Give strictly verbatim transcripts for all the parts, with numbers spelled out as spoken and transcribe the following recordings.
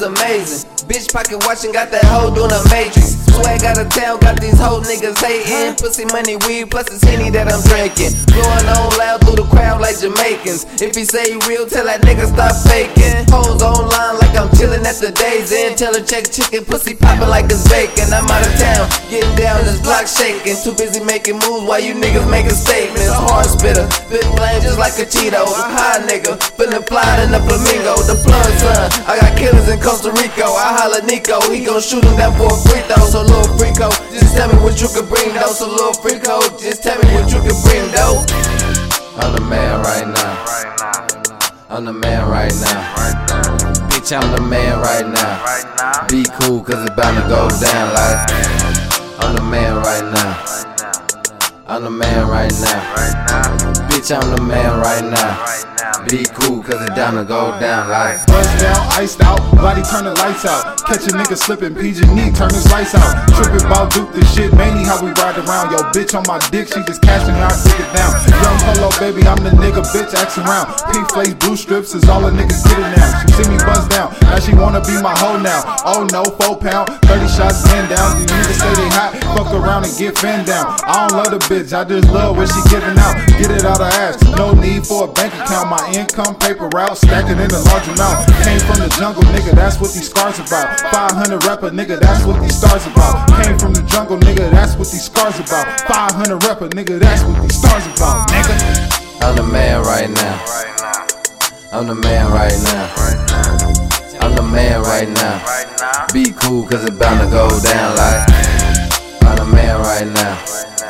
is amazing. Bitch pocket watching, got that hoe doing a matrix. Swag out of town, got these whole niggas hating. Pussy, money, weed, plus it's Henny that I'm drinking. Blowing on loud through the crowd like Jamaicans. If he say he real, tell that nigga stop faking. Hoes online like I'm chillin' at the Days Inn. Tell her check chicken, pussy poppin' like it's bacon. I'm out of town, getting down, this block shaking. Too busy making moves while you niggas making statements. A hard spitter, spit flame just like a Cheeto. A high nigga, feelin' fly in the flamingo. The plug son, I got killers in Costa Rica. I holla Nico, he gon' shoot him down for a free throw. So little freako, just tell me what you can bring though. So little freako, just tell me what you can bring though. I'm the man right now. I'm the man right now. Bitch, I'm the man right now. Be cool, cause it's bound to go down like. I'm the man right now. I'm the man right now. Bitch, I'm the man right now. Be cool, cause it's down to go down like. Buzz down, iced out, body turn the lights out. Catch a nigga slipping, P G E, turn his lights out. Trippin' bout Duke, this shit, mainly how we ride around. Yo, bitch on my dick, she just cashing out, dick it down. Young Polo, baby, I'm the nigga, bitch, axe around. Pink face, blue strips is all a nigga getting now. She see me buzz down, now she wanna be my hoe now. Oh no, four pound, thirty shots, ten down. You niggas say they hot, fuck around and get fanned down. I don't love the bitch, I just love what she giving out. Get it out her ass, no need for a bank account. My income paper route, stacking in a large amount. Came from the jungle, nigga, that's what these scars about. five hundred rapper, nigga, that's what these stars about. Came from the jungle, nigga, that's what these scars about. five hundred rapper, nigga, that's what these stars about, nigga. I'm the man right now. I'm the man right now. I'm the man right now. Be cool, cause it's bound to go down like. I'm the man right now.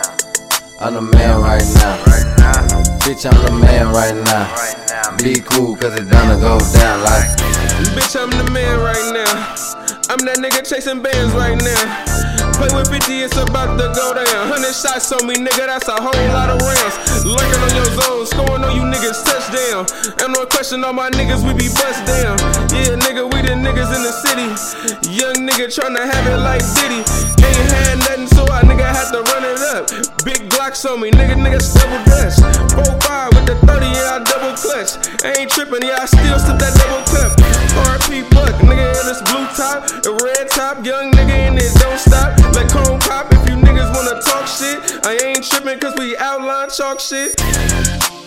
I'm the man right now. Bitch, I'm the man right now. Be cool, cause it's bound to go down like. Bitch, I'm the man right now. I'm that nigga chasing bands right now. Play with fifty, it's about to go down. Hundred shots on me, nigga, that's a whole lot of rounds. Lurking on your zone, scoring on you niggas, touchdown. And no question, all my niggas, we be bust down. Yeah, nigga, we the niggas in the city. Young nigga tryna have it like Diddy. Ain't had nothing, so I nigga had to run it up. Big Glocks on me, nigga, niggas double dutch. four five with the thirty, yeah, I double clutch. I ain't trippin', yeah, I still sip that double cup. R P Buck, nigga, in this blue top, a red top, young nigga in it, don't stop. Like Cone Pop, if you niggas wanna talk shit, I ain't trippin' cause we outline chalk shit.